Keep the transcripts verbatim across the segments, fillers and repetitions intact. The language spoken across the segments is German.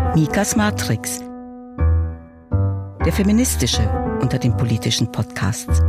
Mikas Matrix, der feministische unter den politischen Podcasts.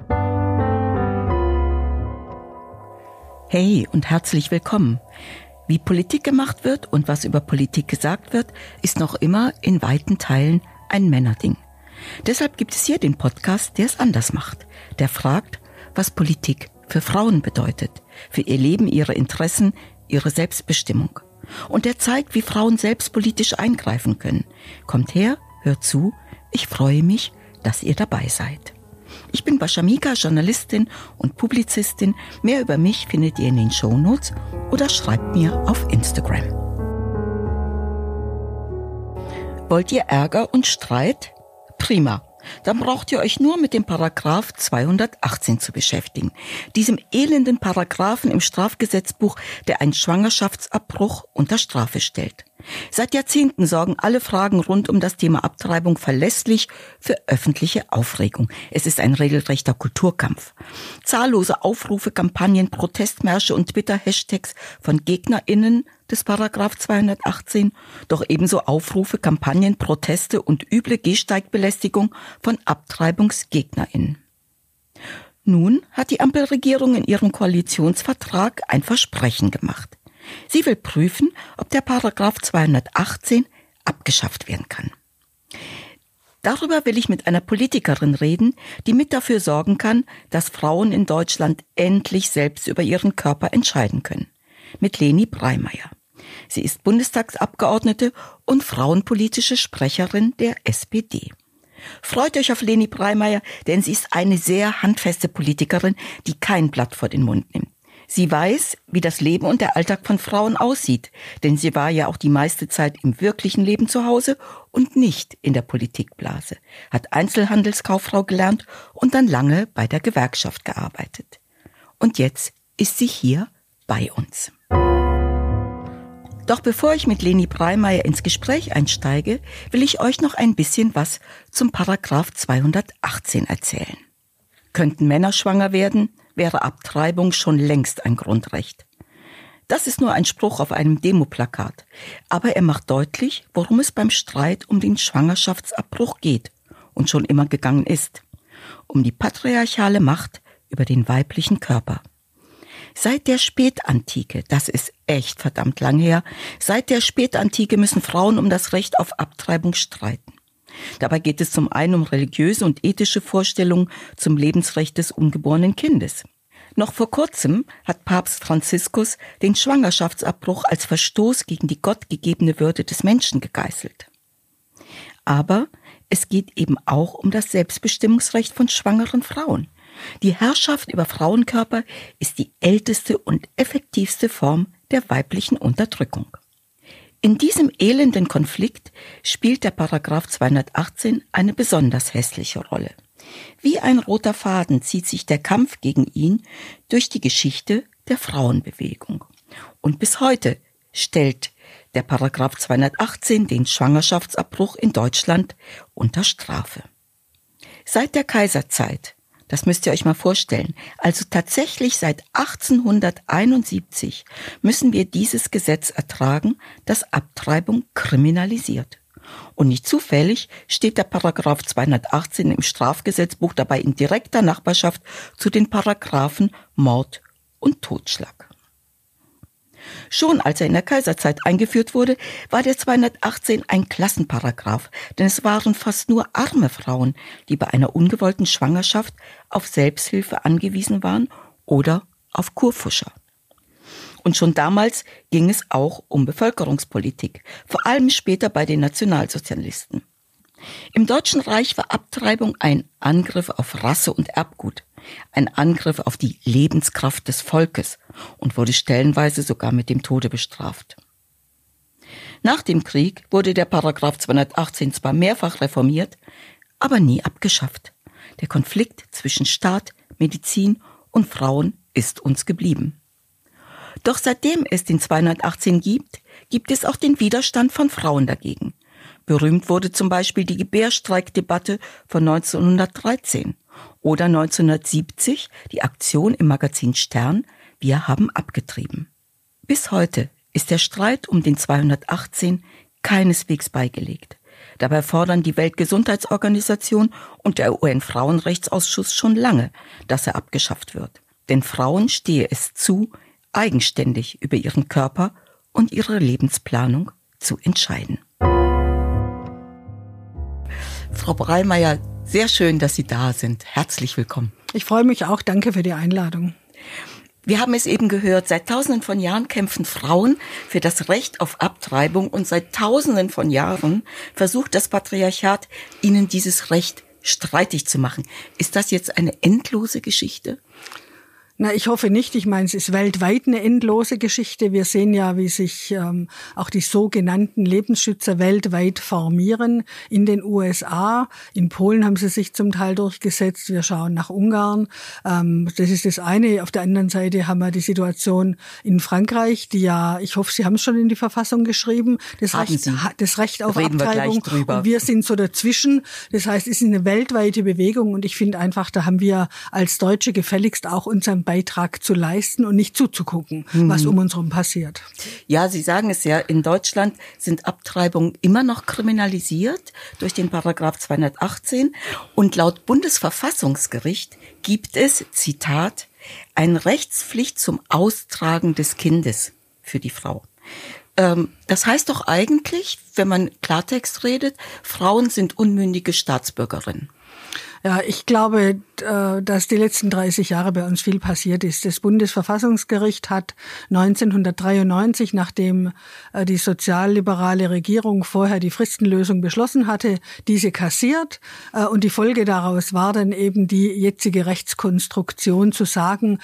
Hey und herzlich willkommen. Wie Politik gemacht wird und was über Politik gesagt wird, ist noch immer in weiten Teilen ein Männerding. Deshalb gibt es hier den Podcast, der es anders macht. Der fragt, was Politik für Frauen bedeutet, für ihr Leben, ihre Interessen, ihre Selbstbestimmung. Und der zeigt, wie Frauen selbst politisch eingreifen können. Kommt her, hört zu, ich freue mich, dass ihr dabei seid. Ich bin Bascha Mika, Journalistin und Publizistin. Mehr über mich findet ihr in den Shownotes oder schreibt mir auf Instagram. Wollt ihr Ärger und Streit? Prima. Dann braucht ihr euch nur mit dem Paragraph zweihundertachtzehn zu beschäftigen. Diesem elenden Paragraphen im Strafgesetzbuch, der einen Schwangerschaftsabbruch unter Strafe stellt. Seit Jahrzehnten sorgen alle Fragen rund um das Thema Abtreibung verlässlich für öffentliche Aufregung. Es ist ein regelrechter Kulturkampf. Zahllose Aufrufe, Kampagnen, Protestmärsche und Twitter-Hashtags von GegnerInnen des Paragraph zweihundertachtzehn, doch ebenso Aufrufe, Kampagnen, Proteste und üble Gehsteigbelästigung von AbtreibungsgegnerInnen. Nun hat die Ampelregierung in ihrem Koalitionsvertrag ein Versprechen gemacht. Sie will prüfen, ob der Paragraph zweihundertachtzehn abgeschafft werden kann. Darüber will ich mit einer Politikerin reden, die mit dafür sorgen kann, dass Frauen in Deutschland endlich selbst über ihren Körper entscheiden können. Mit Leni Breimeyer. Sie ist Bundestagsabgeordnete und frauenpolitische Sprecherin der S P D. Freut euch auf Leni Breimeyer, denn sie ist eine sehr handfeste Politikerin, die kein Blatt vor den Mund nimmt. Sie weiß, wie das Leben und der Alltag von Frauen aussieht, denn sie war ja auch die meiste Zeit im wirklichen Leben zu Hause und nicht in der Politikblase, hat Einzelhandelskauffrau gelernt und dann lange bei der Gewerkschaft gearbeitet. Und jetzt ist sie hier bei uns. Doch bevor ich mit Leni Breimeyer ins Gespräch einsteige, will ich euch noch ein bisschen was zum Paragraph zweihundertachtzehn erzählen. Könnten Männer schwanger werden, wäre Abtreibung schon längst ein Grundrecht. Das ist nur ein Spruch auf einem Demoplakat, aber er macht deutlich, worum es beim Streit um den Schwangerschaftsabbruch geht und schon immer gegangen ist. Um die patriarchale Macht über den weiblichen Körper. Seit der Spätantike, das ist echt verdammt lang her, seit der Spätantike müssen Frauen um das Recht auf Abtreibung streiten. Dabei geht es zum einen um religiöse und ethische Vorstellungen zum Lebensrecht des ungeborenen Kindes. Noch vor kurzem hat Papst Franziskus den Schwangerschaftsabbruch als Verstoß gegen die gottgegebene Würde des Menschen gegeißelt. Aber es geht eben auch um das Selbstbestimmungsrecht von schwangeren Frauen. Die Herrschaft über Frauenkörper ist die älteste und effektivste Form der weiblichen Unterdrückung. In diesem elenden Konflikt spielt der Paragraph zweihundertachtzehn eine besonders hässliche Rolle. Wie ein roter Faden zieht sich der Kampf gegen ihn durch die Geschichte der Frauenbewegung. Und bis heute stellt der Paragraph zweihundertachtzehn den Schwangerschaftsabbruch in Deutschland unter Strafe. Seit der Kaiserzeit, das müsst ihr euch mal vorstellen, also tatsächlich seit achtzehnhunderteinundsiebzig müssen wir dieses Gesetz ertragen, das Abtreibung kriminalisiert. Und nicht zufällig steht der Paragraph zweihundertachtzehn im Strafgesetzbuch dabei in direkter Nachbarschaft zu den Paragraphen Mord und Totschlag. Schon als er in der Kaiserzeit eingeführt wurde, war der zweihundertachtzehn ein Klassenparagraph, denn es waren fast nur arme Frauen, die bei einer ungewollten Schwangerschaft auf Selbsthilfe angewiesen waren oder auf Kurfuscher. Und schon damals ging es auch um Bevölkerungspolitik, vor allem später bei den Nationalsozialisten. Im Deutschen Reich war Abtreibung ein Angriff auf Rasse und Erbgut, ein Angriff auf die Lebenskraft des Volkes und wurde stellenweise sogar mit dem Tode bestraft. Nach dem Krieg wurde der Paragraph zweihundertachtzehn zwar mehrfach reformiert, aber nie abgeschafft. Der Konflikt zwischen Staat, Medizin und Frauen ist uns geblieben. Doch seitdem es den zweihundertachtzehn gibt, gibt es auch den Widerstand von Frauen dagegen. Berühmt wurde zum Beispiel die Gebärstreikdebatte von neunzehnhundertdreizehn oder neunzehnhundertsiebzig die Aktion im Magazin Stern Wir haben abgetrieben. Bis heute ist der Streit um den zweihundertachtzehn keineswegs beigelegt. Dabei fordern die Weltgesundheitsorganisation und der U N-Frauenrechtsausschuss schon lange, dass er abgeschafft wird. Denn Frauen stehe es zu, eigenständig über ihren Körper und ihre Lebensplanung zu entscheiden. Frau Breilmeier, sehr schön, dass Sie da sind. Herzlich willkommen. Ich freue mich auch. Danke für die Einladung. Wir haben es eben gehört, seit tausenden von Jahren kämpfen Frauen für das Recht auf Abtreibung und seit tausenden von Jahren versucht das Patriarchat, ihnen dieses Recht streitig zu machen. Ist das jetzt eine endlose Geschichte? Na, ich hoffe nicht. Ich meine, es ist weltweit eine endlose Geschichte. Wir sehen ja, wie sich ähm, auch die sogenannten Lebensschützer weltweit formieren. In den U S A, in Polen haben sie sich zum Teil durchgesetzt. Wir schauen nach Ungarn. Ähm, das ist das eine. Auf der anderen Seite haben wir die Situation in Frankreich, die ja, ich hoffe, Sie haben es schon in die Verfassung geschrieben, das, Recht, das Recht auf Reden Abtreibung. Wir gleich drüber. Und wir sind so dazwischen. Das heißt, es ist eine weltweite Bewegung und ich finde einfach, da haben wir als Deutsche gefälligst auch unseren Beitrag zu leisten und nicht zuzugucken, mhm. was um uns herum passiert. Ja, Sie sagen es ja, in Deutschland sind Abtreibungen immer noch kriminalisiert durch den Paragraph zweihundertachtzehn und laut Bundesverfassungsgericht gibt es, Zitat, eine Rechtspflicht zum Austragen des Kindes für die Frau. Ähm, das heißt doch eigentlich, wenn man Klartext redet, Frauen sind unmündige Staatsbürgerinnen. Ja, ich glaube, dass die letzten dreißig Jahre bei uns viel passiert ist. Das Bundesverfassungsgericht hat neunzehnhundertdreiundneunzig, nachdem die sozialliberale Regierung vorher die Fristenlösung beschlossen hatte, diese kassiert. Und die Folge daraus war dann eben die jetzige Rechtskonstruktion zu sagen,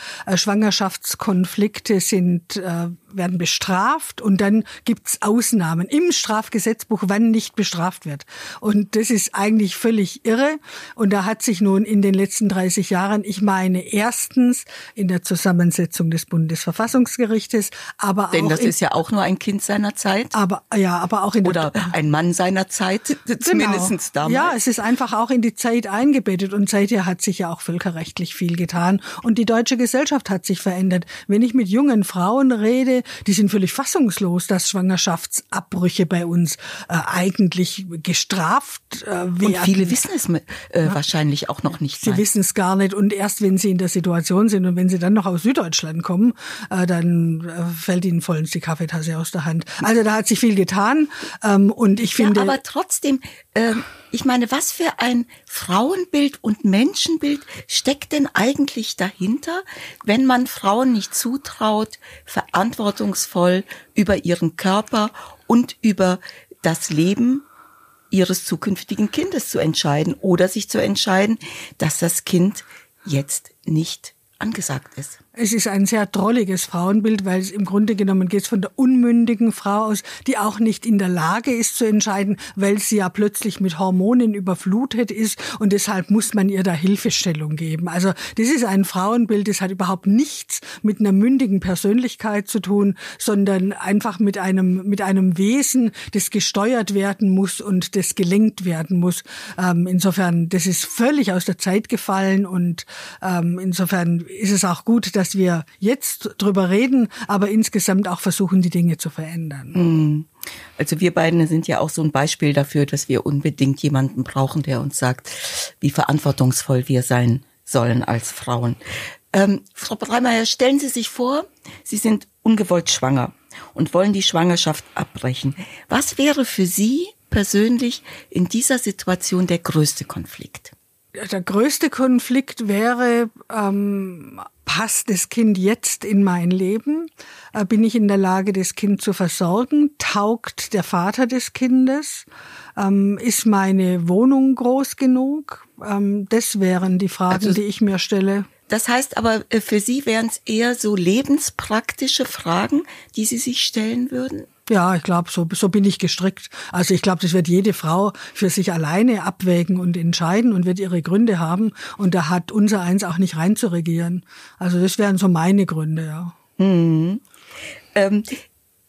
Schwangerschaftskonflikte sind werden bestraft und dann gibt's Ausnahmen im Strafgesetzbuch, wann nicht bestraft wird. Und das ist eigentlich völlig irre. Und da hat sich nun in den letzten dreißig Jahren, ich meine erstens in der Zusammensetzung des Bundesverfassungsgerichtes, aber Denn auch... das in, ist ja auch nur ein Kind seiner Zeit. Aber ja, aber auch in Oder der... ein Mann seiner Zeit, zumindest genau. damals. Ja, es ist einfach auch in die Zeit eingebettet und seither hat sich ja auch völkerrechtlich viel getan. Und die deutsche Gesellschaft hat sich verändert. Wenn ich mit jungen Frauen rede, die sind völlig fassungslos, dass Schwangerschaftsabbrüche bei uns äh, eigentlich gestraft äh, werden. Und viele wissen es äh, ja. wahrscheinlich auch noch nicht. Sie mal. wissen es gar nicht und erst wenn sie in der Situation sind und wenn sie dann noch aus Süddeutschland kommen, äh, dann äh, fällt ihnen vollends die Kaffeetasse aus der Hand. Also da hat sich viel getan ähm, und ich finde... Ja, aber trotzdem... Äh, Ich meine, was für ein Frauenbild und Menschenbild steckt denn eigentlich dahinter, wenn man Frauen nicht zutraut, verantwortungsvoll über ihren Körper und über das Leben ihres zukünftigen Kindes zu entscheiden oder sich zu entscheiden, dass das Kind jetzt nicht angesagt ist? Es ist ein sehr drolliges Frauenbild, weil es im Grunde genommen geht von der unmündigen Frau aus, die auch nicht in der Lage ist zu entscheiden, weil sie ja plötzlich mit Hormonen überflutet ist und deshalb muss man ihr da Hilfestellung geben. Also das ist ein Frauenbild, das hat überhaupt nichts mit einer mündigen Persönlichkeit zu tun, sondern einfach mit einem mit einem Wesen, das gesteuert werden muss und das gelenkt werden muss. Ähm, insofern, das ist völlig aus der Zeit gefallen und ähm, insofern ist es auch gut, dass dass wir jetzt drüber reden, aber insgesamt auch versuchen, die Dinge zu verändern. Also wir beiden sind ja auch so ein Beispiel dafür, dass wir unbedingt jemanden brauchen, der uns sagt, wie verantwortungsvoll wir sein sollen als Frauen. Ähm, Frau Breilmeier, stellen Sie sich vor, Sie sind ungewollt schwanger und wollen die Schwangerschaft abbrechen. Was wäre für Sie persönlich in dieser Situation der größte Konflikt? Der größte Konflikt wäre, ähm, passt das Kind jetzt in mein Leben? Äh, bin ich in der Lage, das Kind zu versorgen? Taugt der Vater des Kindes? Ähm, ist meine Wohnung groß genug? Ähm, das wären die Fragen, also, die ich mir stelle. Das heißt aber, für Sie wären es eher so lebenspraktische Fragen, die Sie sich stellen würden? Ja, ich glaube, so, so bin ich gestrickt. Also ich glaube, das wird jede Frau für sich alleine abwägen und entscheiden und wird ihre Gründe haben. Und da hat unser eins auch nicht reinzuregieren. Also das wären so meine Gründe, ja. Hm. Ähm,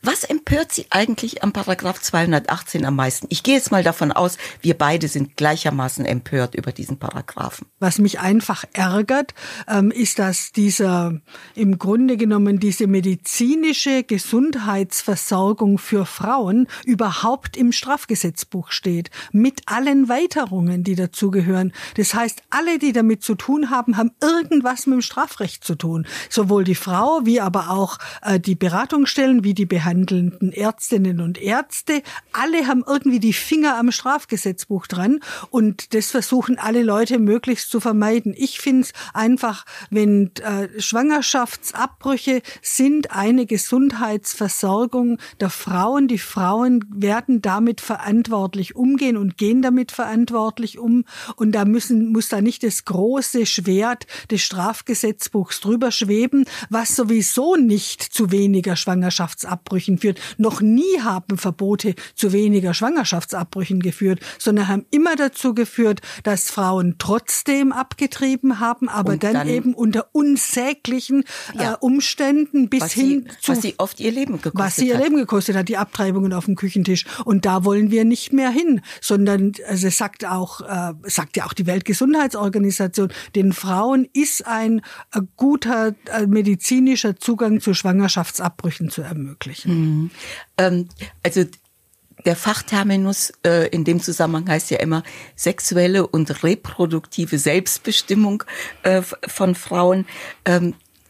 Was empört Sie eigentlich am Paragraph zweihundertachtzehn am meisten? Ich gehe jetzt mal davon aus, wir beide sind gleichermaßen empört über diesen Paragraphen. Was mich einfach ärgert, ähm, ist, dass dieser, im Grunde genommen, diese medizinische Gesundheitsversorgung für Frauen überhaupt im Strafgesetzbuch steht. Mit allen Weiterungen, die dazugehören. Das heißt, alle, die damit zu tun haben, haben irgendwas mit dem Strafrecht zu tun. Sowohl die Frau, wie aber auch äh, die Beratungsstellen, wie die behandelnden Ärztinnen und Ärzte. Alle haben irgendwie die Finger am Strafgesetzbuch dran und das versuchen alle Leute möglichst zu vermeiden. Ich finde es einfach, wenn äh, Schwangerschaftsabbrüche sind eine Gesundheitsversorgung der Frauen. Die Frauen werden damit verantwortlich umgehen und gehen damit verantwortlich um. Und da müssen, muss da nicht das große Schwert des Strafgesetzbuchs drüber schweben, was sowieso nicht zu weniger Schwangerschaftsabbrüchen führt. Noch nie haben Verbote zu weniger Schwangerschaftsabbrüchen geführt, sondern haben immer dazu geführt, dass Frauen trotzdem abgetrieben haben, aber dann, dann eben unter unsäglichen ja, äh, Umständen bis was hin sie, zu... Was sie oft ihr Leben gekostet hat. Was sie ihr hat. Leben gekostet hat, die Abtreibungen auf dem Küchentisch. Und da wollen wir nicht mehr hin, sondern also sagt auch, äh, sagt ja auch die Weltgesundheitsorganisation, den Frauen ist ein äh, guter äh, medizinischer Zugang zu Schwangerschaftsabbrüchen zu ermöglichen. Mhm. Ähm, also der Fachterminus äh, in dem Zusammenhang heißt ja immer sexuelle und reproduktive Selbstbestimmung äh, von Frauen. Ähm,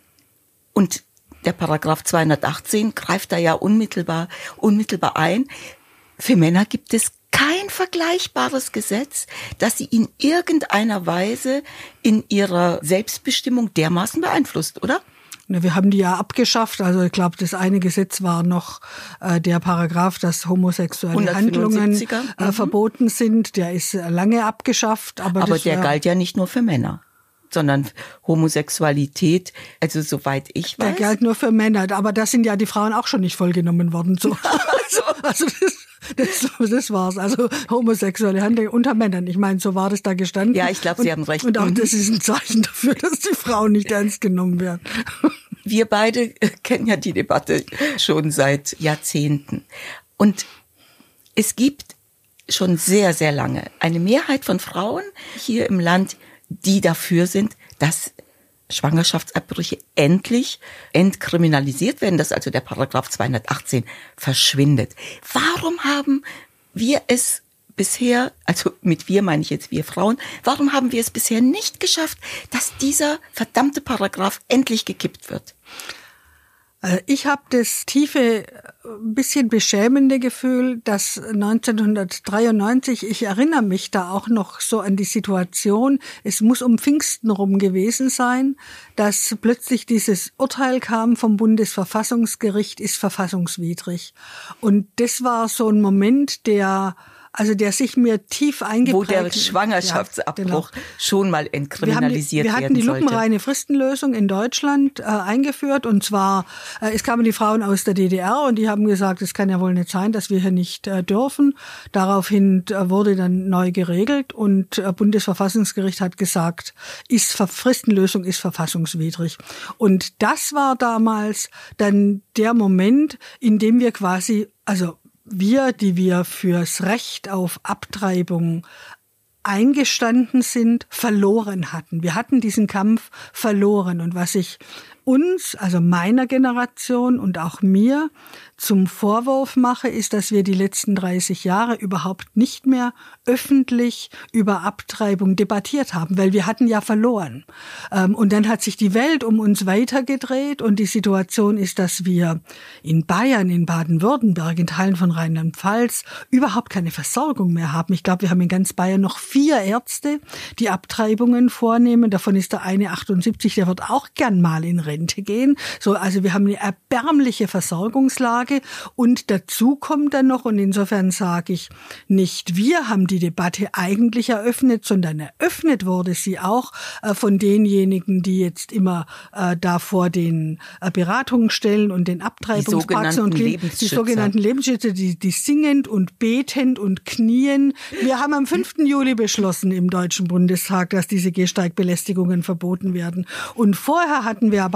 und der Paragraph zweihundertachtzehn greift da ja unmittelbar, unmittelbar ein. Für Männer gibt es kein vergleichbares Gesetz, das sie in irgendeiner Weise in ihrer Selbstbestimmung dermaßen beeinflusst, oder? Wir haben die ja abgeschafft. Also ich glaube, das eine Gesetz war noch äh, der Paragraph, dass homosexuelle Handlungen äh, mhm. verboten sind. Der ist lange abgeschafft. Aber, aber das, der äh, galt ja nicht nur für Männer, sondern Homosexualität, also soweit ich weiß. Der galt nur für Männer, aber da sind ja die Frauen auch schon nicht vollgenommen worden. So. also, also das, das, das war's. Also homosexuelle Handlungen unter Männern. Ich meine, so war das da gestanden. Ja, ich glaube, Sie und, haben recht. Und auch das ist ein Zeichen dafür, dass die Frauen nicht ernst genommen werden. Wir beide kennen ja die Debatte schon seit Jahrzehnten. Und es gibt schon sehr, sehr lange eine Mehrheit von Frauen hier im Land, die dafür sind, dass Schwangerschaftsabbrüche endlich entkriminalisiert werden, dass also der Paragraph zweihundertachtzehn verschwindet. Warum haben wir es bisher, also mit wir meine ich jetzt wir Frauen, warum haben wir es bisher nicht geschafft, dass dieser verdammte Paragraph endlich gekippt wird? Ich habe das tiefe, ein bisschen beschämende Gefühl, dass neunzehnhundertdreiundneunzig, ich erinnere mich da auch noch so an die Situation, es muss um Pfingsten rum gewesen sein, dass plötzlich dieses Urteil kam vom Bundesverfassungsgericht, ist verfassungswidrig. Und das war so ein Moment, der... Also der sich mir tief eingeprägt... Wo der Schwangerschaftsabbruch ja, genau. schon mal entkriminalisiert wir haben die, werden sollte. Wir hatten die lupenreine Fristenlösung in Deutschland äh, eingeführt. Und zwar, äh, es kamen die Frauen aus der D D R und die haben gesagt, es kann ja wohl nicht sein, dass wir hier nicht äh, dürfen. Daraufhin äh, wurde dann neu geregelt und äh, Bundesverfassungsgericht hat gesagt, ist Fristenlösung ist verfassungswidrig. Und das war damals dann der Moment, in dem wir quasi... also wir, die wir fürs Recht auf Abtreibung eingestanden sind, verloren hatten. Wir hatten diesen Kampf verloren. Und was ich uns, also meiner Generation und auch mir, zum Vorwurf mache, ist, dass wir die letzten dreißig Jahre überhaupt nicht mehr öffentlich über Abtreibung debattiert haben, weil wir hatten ja verloren. Und dann hat sich die Welt um uns weitergedreht und die Situation ist, dass wir in Bayern, in Baden-Württemberg, in Teilen von Rheinland-Pfalz überhaupt keine Versorgung mehr haben. Ich glaube, wir haben in ganz Bayern noch vier Ärzte, die Abtreibungen vornehmen. Davon ist der eine achtundsiebzig, der wird auch gern mal in Rente gehen. So, also wir haben eine erbärmliche Versorgungslage. Und dazu kommt dann noch, und insofern sage ich, nicht wir haben die Debatte eigentlich eröffnet, sondern eröffnet wurde sie auch äh, von denjenigen, die jetzt immer äh, da vor den äh, Beratungsstellen und den Abtreibungspraxen und die sogenannten Lebensschützer, die, die singend und betend und knien. Wir haben am fünften Juli beschlossen im Deutschen Bundestag, dass diese Gehsteigbelästigungen verboten werden. Und vorher hatten wir aber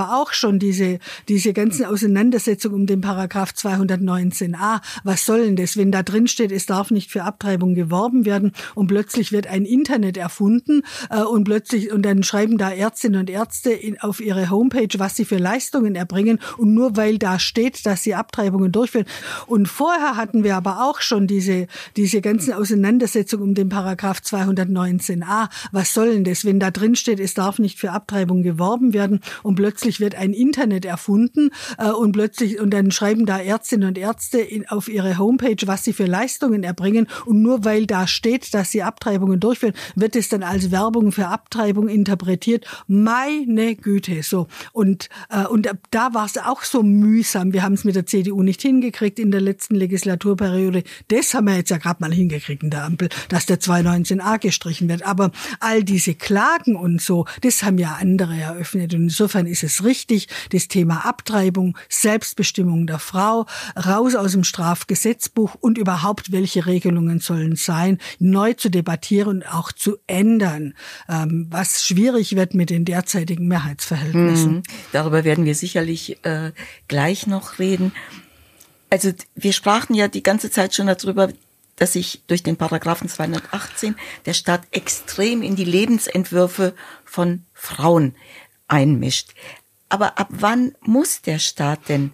aber auch schon diese, diese ganzen Auseinandersetzungen um den Paragraph zweihundertneunzehn a. Was soll denn das, wenn da drin steht, es darf nicht für Abtreibung geworben werden und plötzlich wird ein Internet erfunden äh, und plötzlich, und dann schreiben da Ärztinnen und Ärzte in, auf ihre Homepage, was sie für Leistungen erbringen, und nur weil da steht, dass sie Abtreibungen durchführen. Und vorher hatten wir aber auch schon diese, diese ganzen Auseinandersetzungen um den Paragraph zweihundertneunzehn a. Was soll denn das, wenn da drin steht, es darf nicht für Abtreibung geworben werden und plötzlich wird ein Internet erfunden äh, und plötzlich, und dann schreiben da Ärztinnen und Ärzte in, auf ihre Homepage, was sie für Leistungen erbringen, und nur weil da steht, dass sie Abtreibungen durchführen, wird es dann als Werbung für Abtreibung interpretiert. Meine Güte, so. Und, äh, und da war es auch so mühsam. Wir haben es mit der C D U nicht hingekriegt in der letzten Legislaturperiode. Das haben wir jetzt ja gerade mal hingekriegt in der Ampel, dass der zweihundertneunzehn a gestrichen wird. Aber all diese Klagen und so, das haben ja andere eröffnet. Und insofern ist es richtig, das Thema Abtreibung, Selbstbestimmung der Frau, raus aus dem Strafgesetzbuch und überhaupt, welche Regelungen sollen sein, neu zu debattieren und auch zu ändern, ähm, was schwierig wird mit den derzeitigen Mehrheitsverhältnissen. Mhm. Darüber werden wir sicherlich äh, gleich noch reden. Also wir sprachen ja die ganze Zeit schon darüber, dass sich durch den Paragraphen zweihundertachtzehn der Staat extrem in die Lebensentwürfe von Frauen einmischt. Aber ab wann muss der Staat denn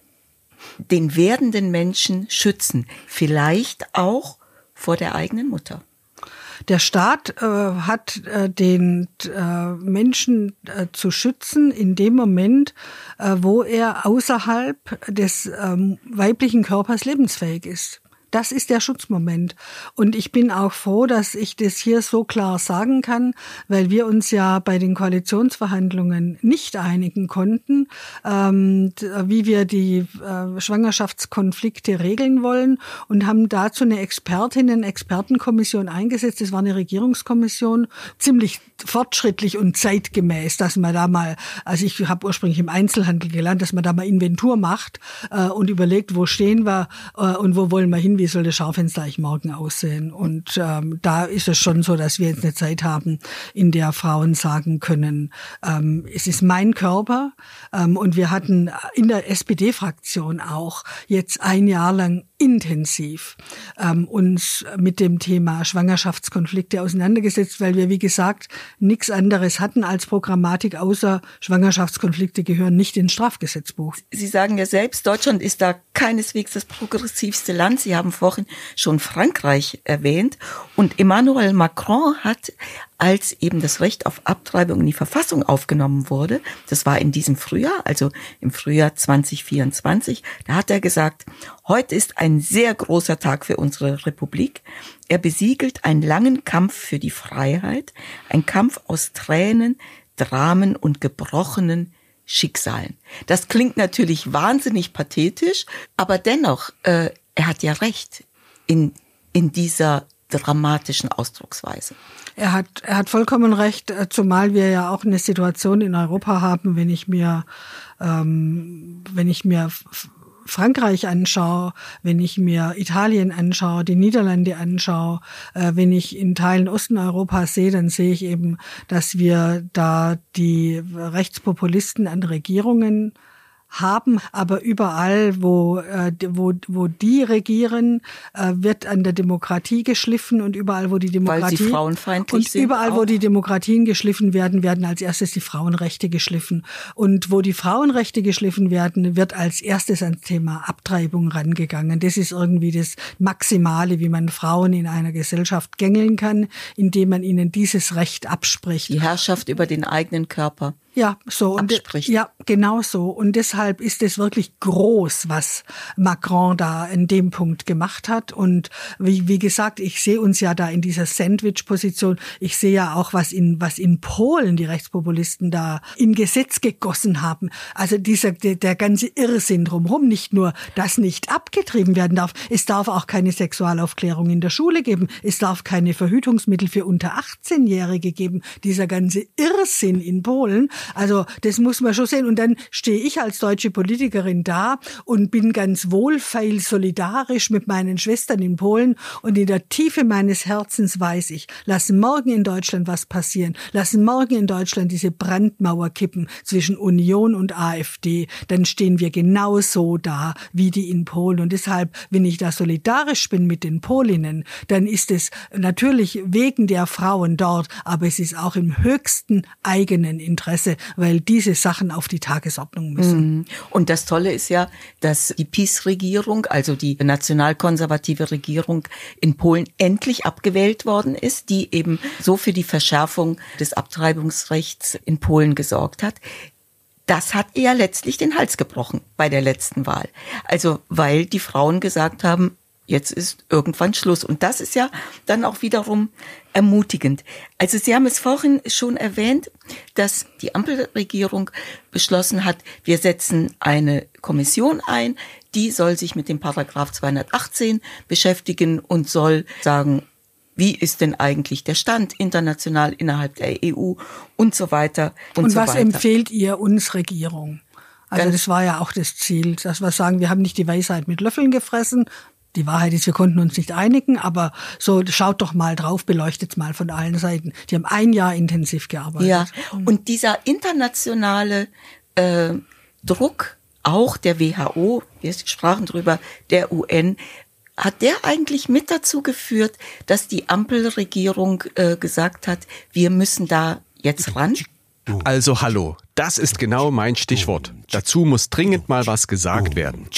den werdenden Menschen schützen? Vielleicht auch vor der eigenen Mutter. Der Staat äh, hat äh, den äh, Menschen äh, zu schützen in dem Moment, äh, wo er außerhalb des ähm, weiblichen Körpers lebensfähig ist. Das ist der Schutzmoment. Und ich bin auch froh, dass ich das hier so klar sagen kann, weil wir uns ja bei den Koalitionsverhandlungen nicht einigen konnten, ähm, wie wir die äh, Schwangerschaftskonflikte regeln wollen, und haben dazu eine Expertinnen-Expertenkommission eingesetzt. Das war eine Regierungskommission, ziemlich fortschrittlich und zeitgemäß, dass man da mal, also ich habe ursprünglich im Einzelhandel gelernt, dass man da mal Inventur macht äh, und überlegt, wo stehen wir äh, und wo wollen wir hin, wie soll das Schaufenster eigentlich morgen aussehen. Und ähm, da ist es schon so, dass wir jetzt eine Zeit haben, in der Frauen sagen können, ähm, es ist mein Körper. Ähm, und wir hatten in der S P D-Fraktion auch jetzt ein Jahr lang intensiv ähm, uns mit dem Thema Schwangerschaftskonflikte auseinandergesetzt, weil wir, wie gesagt, nichts anderes hatten als Programmatik, außer Schwangerschaftskonflikte gehören nicht ins Strafgesetzbuch. Sie sagen ja selbst, Deutschland ist da keineswegs das progressivste Land. Sie haben vorhin schon Frankreich erwähnt. Und Emmanuel Macron hat, als eben das Recht auf Abtreibung in die Verfassung aufgenommen wurde, das war in diesem Frühjahr, also im Frühjahr zwanzig vierundzwanzig, da hat er gesagt, heute ist ein sehr großer Tag für unsere Republik. Er besiegelt einen langen Kampf für die Freiheit, ein Kampf aus Tränen, Dramen und gebrochenen Schicksalen. Das klingt natürlich wahnsinnig pathetisch, aber dennoch, äh, er hat ja recht in, in dieser dramatischen Ausdrucksweise. Er hat, er hat vollkommen recht, zumal wir ja auch eine Situation in Europa haben, wenn ich mir, ähm, wenn ich mir Frankreich anschaue, wenn ich mir Italien anschaue, die Niederlande anschaue, äh, wenn ich in Teilen Osten Europas sehe, dann sehe ich eben, dass wir da die Rechtspopulisten an Regierungen haben, aber überall, wo äh, wo wo die regieren, äh, wird an der Demokratie geschliffen, und überall, wo die Demokratie Weil sie frauenfeindlich und sind überall, auch. wo die Demokratien geschliffen werden, werden als erstes die Frauenrechte geschliffen, und wo die Frauenrechte geschliffen werden, wird als erstes ans Thema Abtreibung rangegangen. Das ist irgendwie das Maximale, wie man Frauen in einer Gesellschaft gängeln kann, indem man ihnen dieses Recht abspricht. Die Herrschaft über den eigenen Körper. Ja, so. Und abspricht. Ja, genau so. Und deshalb ist es wirklich groß, was Macron da in dem Punkt gemacht hat. Und wie, wie gesagt, ich sehe uns ja da in dieser Sandwich-Position. Ich sehe ja auch, was in, was in Polen die Rechtspopulisten da in Gesetz gegossen haben. Also dieser, der, der ganze Irrsinn drumherum. Nicht nur, dass nicht abgetrieben werden darf. Es darf auch keine Sexualaufklärung in der Schule geben. Es darf keine Verhütungsmittel für unter achtzehn-Jährige geben. Dieser ganze Irrsinn in Polen, Also das muss man schon sehen. Und dann stehe ich als deutsche Politikerin da und bin ganz wohlfeil solidarisch mit meinen Schwestern in Polen. Und in der Tiefe meines Herzens weiß ich, lassen morgen in Deutschland was passieren, lassen morgen in Deutschland diese Brandmauer kippen zwischen Union und AfD, dann stehen wir genauso da wie die in Polen. Und deshalb, wenn ich da solidarisch bin mit den Polinnen, dann ist es natürlich wegen der Frauen dort, aber es ist auch im höchsten eigenen Interesse, weil diese Sachen auf die Tagesordnung müssen. Und das Tolle ist ja, dass die PiS-Regierung, also die nationalkonservative Regierung in Polen endlich abgewählt worden ist, die eben so für die Verschärfung des Abtreibungsrechts in Polen gesorgt hat. Das hat ihr letztlich den Hals gebrochen bei der letzten Wahl. Also weil die Frauen gesagt haben, jetzt ist irgendwann Schluss. Und das ist ja dann auch wiederum ermutigend. Also Sie haben es vorhin schon erwähnt, dass die Ampelregierung beschlossen hat, wir setzen eine Kommission ein, die soll sich mit dem Paragraph zweihundertachtzehn beschäftigen und soll sagen, wie ist denn eigentlich der Stand international innerhalb der E U und so weiter und, und so weiter. Und was empfiehlt ihr uns Regierung? Also Ganz das war ja auch das Ziel, dass wir sagen, wir haben nicht die Weisheit mit Löffeln gefressen. Die Wahrheit ist, wir konnten uns nicht einigen, aber so schaut doch mal drauf, beleuchtet mal von allen Seiten. Die haben ein Jahr intensiv gearbeitet. Ja, und dieser internationale äh, Druck, auch der W H O, wir sprachen drüber, der U N, hat der eigentlich mit dazu geführt, dass die Ampelregierung äh, gesagt hat, wir müssen da jetzt ran? Also hallo, das ist genau mein Stichwort. Dazu muss dringend mal was gesagt werden.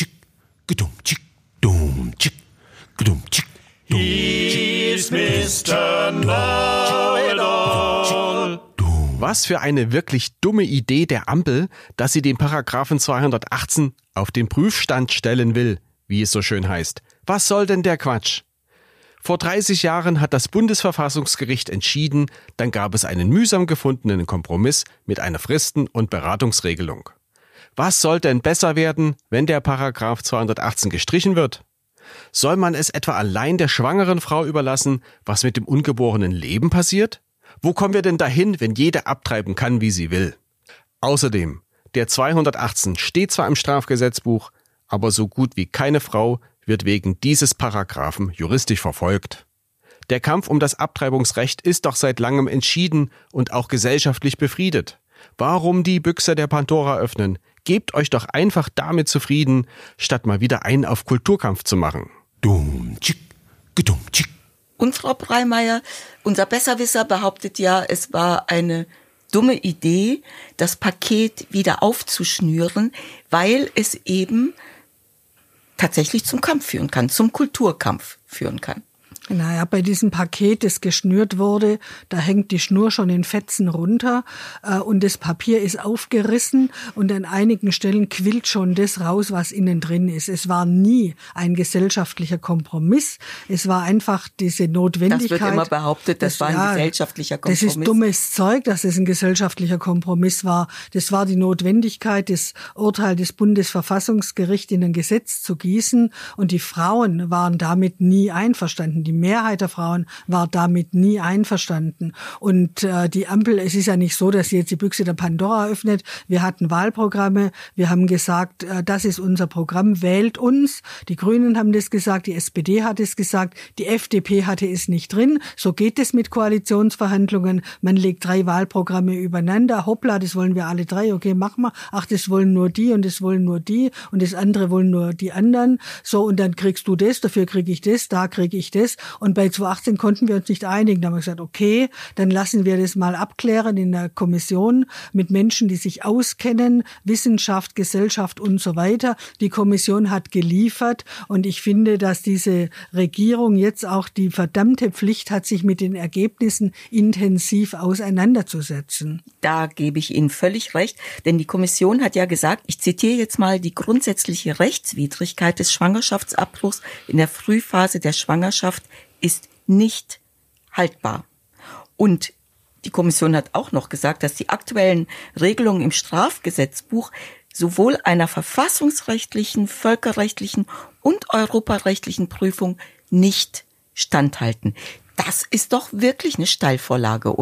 He's Mister Know-it-all. Was für eine wirklich dumme Idee der Ampel, dass sie den Paragraphen zweihundertachtzehn auf den Prüfstand stellen will, wie es so schön heißt. Was soll denn der Quatsch? Vor dreißig Jahren hat das Bundesverfassungsgericht entschieden, dann gab es einen mühsam gefundenen Kompromiss mit einer Fristen- und Beratungsregelung. Was soll denn besser werden, wenn der Paragraph zweihundertachtzehn gestrichen wird? Soll man es etwa allein der schwangeren Frau überlassen, was mit dem ungeborenen Leben passiert? Wo kommen wir denn dahin, wenn jede abtreiben kann, wie sie will? Außerdem, der zweihundertachtzehn steht zwar im Strafgesetzbuch, aber so gut wie keine Frau wird wegen dieses Paragraphen juristisch verfolgt. Der Kampf um das Abtreibungsrecht ist doch seit langem entschieden und auch gesellschaftlich befriedet. Warum die Büchse der Pandora öffnen? Gebt euch doch einfach damit zufrieden, statt mal wieder einen auf Kulturkampf zu machen. Und Frau Breimeyer, unser Besserwisser behauptet ja, es war eine dumme Idee, das Paket wieder aufzuschnüren, weil es eben tatsächlich zum Kampf führen kann, zum Kulturkampf führen kann. Naja, bei diesem Paket, das geschnürt wurde, da hängt die Schnur schon in Fetzen runter äh, und das Papier ist aufgerissen und an einigen Stellen quillt schon das raus, was innen drin ist. Es war nie ein gesellschaftlicher Kompromiss. Es war einfach diese Notwendigkeit. Das wird immer behauptet, das, das war ein ja, gesellschaftlicher Kompromiss. Das ist dummes Zeug, dass es ein gesellschaftlicher Kompromiss war. Das war die Notwendigkeit, das Urteil des Bundesverfassungsgerichts in ein Gesetz zu gießen und die Frauen waren damit nie einverstanden. Die Mehrheit der Frauen war damit nie einverstanden. Und äh, die Ampel, es ist ja nicht so, dass sie jetzt die Büchse der Pandora öffnet. Wir hatten Wahlprogramme. Wir haben gesagt, äh, das ist unser Programm, wählt uns. Die Grünen haben das gesagt, die S P D hat es gesagt, die F D P hatte es nicht drin. So geht es mit Koalitionsverhandlungen. Man legt drei Wahlprogramme übereinander. Hoppla, das wollen wir alle drei. Okay, machen wir. Ach, das wollen nur die und das wollen nur die und das andere wollen nur die anderen. So, und dann kriegst du das, dafür kriege ich das, da kriege ich das. Und bei zweitausendachtzehn konnten wir uns nicht einigen. Da haben wir gesagt, okay, dann lassen wir das mal abklären in der Kommission mit Menschen, die sich auskennen, Wissenschaft, Gesellschaft und so weiter. Die Kommission hat geliefert und ich finde, dass diese Regierung jetzt auch die verdammte Pflicht hat, sich mit den Ergebnissen intensiv auseinanderzusetzen. Da gebe ich Ihnen völlig recht, denn die Kommission hat ja gesagt, ich zitiere jetzt mal, die grundsätzliche Rechtswidrigkeit des Schwangerschaftsabbruchs in der Frühphase der Schwangerschaft ist nicht haltbar. Und die Kommission hat auch noch gesagt, dass die aktuellen Regelungen im Strafgesetzbuch sowohl einer verfassungsrechtlichen, völkerrechtlichen und europarechtlichen Prüfung nicht standhalten. Das ist doch wirklich eine Steilvorlage, oder?